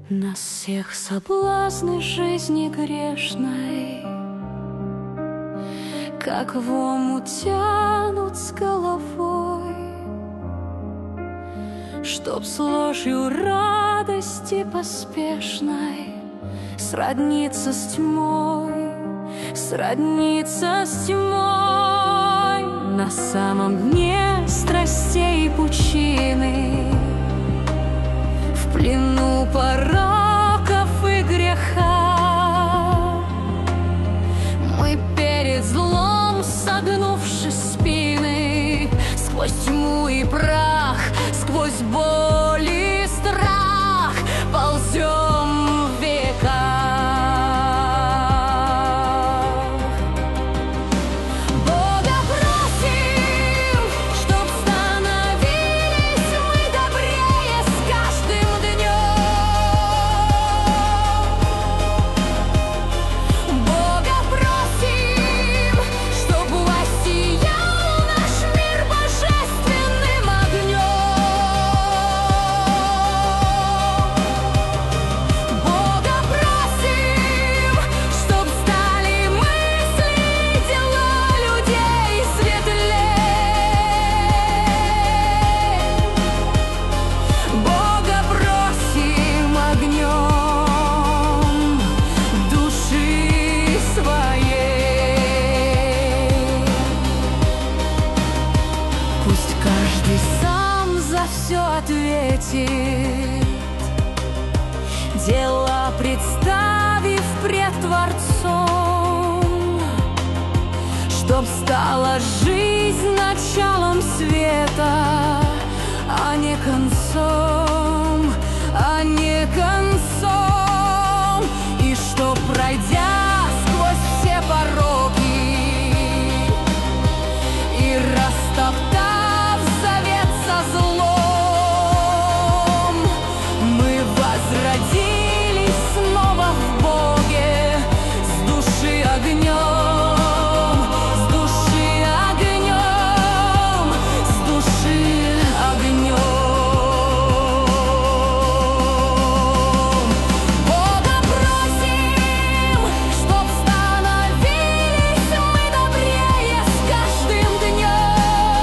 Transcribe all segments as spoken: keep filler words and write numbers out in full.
Нас всех соблазны жизни грешной, как в омут тянут с головой, чтоб с ложью радости поспешной сродниться с тьмой, сродниться с тьмой. На самом дне страстей пучины, в плену пороков и греха, мы перед злом, согнувши спины, сквозь тьму и прах, сквозь боль и страх ползем в века. Ответит, дело представив пред Творцом, чтоб стала жизнь началом света, а не концом, а не концом, и что, пройдя сквозь все пороки и растоптав завет со злом, родились снова в Боге с души огнем, с души огнем, с души огнем. Бога просим, чтоб становились мы добрее с каждым днем.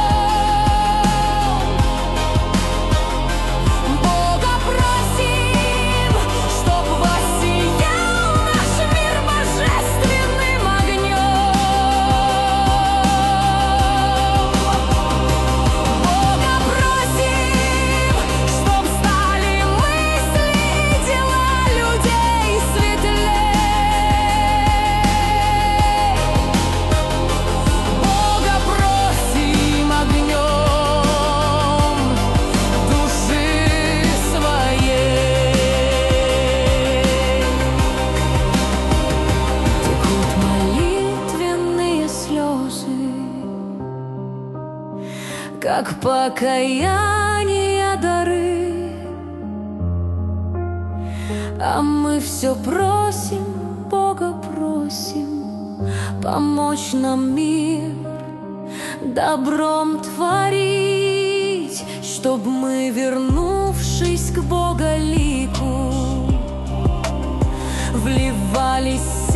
Бога просим, как покаяние дары, а мы все просим, Бога просим, помочь нам мир добром творить, чтоб мы, вернувшись к Боголику, вливались